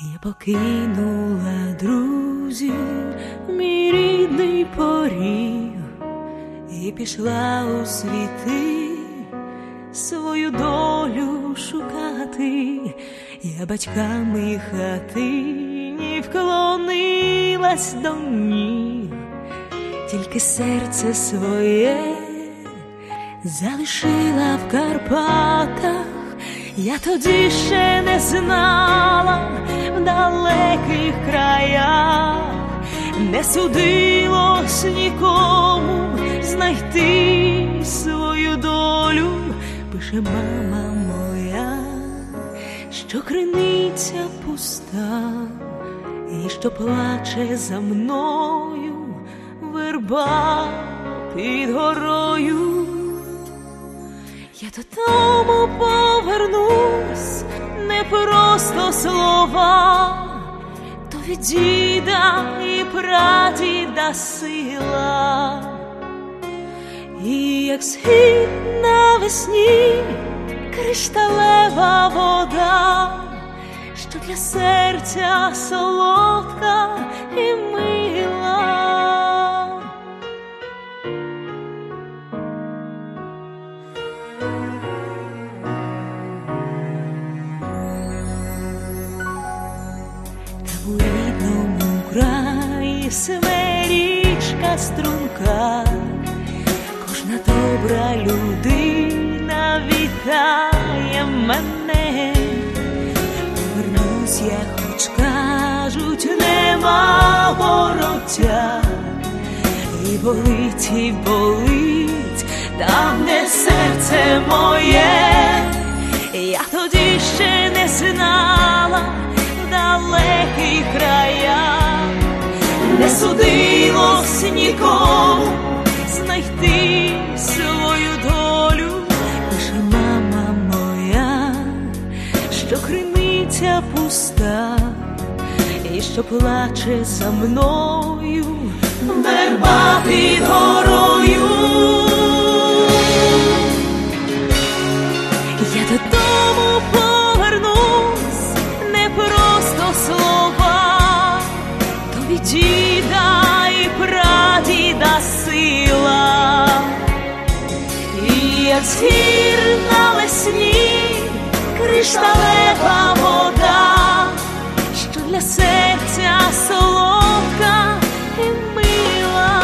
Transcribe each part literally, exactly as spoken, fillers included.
Я покинула друзів, мій рідний поріг, і пішла у світи свою долю шукати. Я батьками хатині вклонилась до ніг, тільки серце своє залишила в Карпатах. Я тоді ще не знала, в далеких краях не судилось нікому знайти свою долю. Пише мама моя, що криниця пуста, і що плаче за мною верба під горою. Я додому повернусь, не просто слова, то від діда і прадіда сила. І як схід навесні кришталева вода, що для серця солодка і мила. У рідному краї сиве річка струмка, кожна добра людина вітає мене. Повернусь я, хоч кажуть, нема вороття, і болить, і болить там, де серце моє. Я тоді ще не знала, в далеких краях не судилось нікому знайти свою долю. Пише мама моя, що криниця пуста, і що плаче за мною верба під горою. Я додому повернусь, не просто слова, то від діда і прадіда сила. І як з гір навесні кришталева вода, що для серця солодка і мила.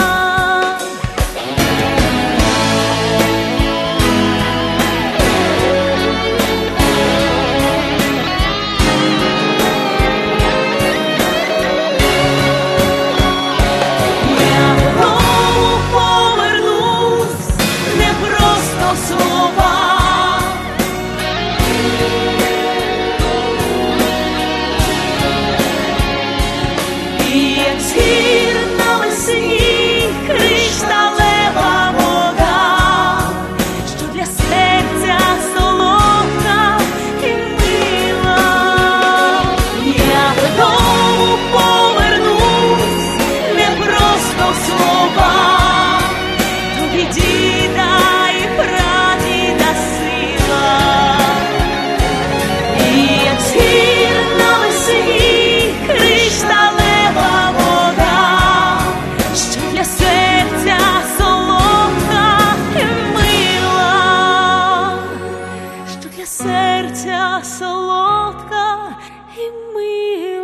Серця солодка і мила.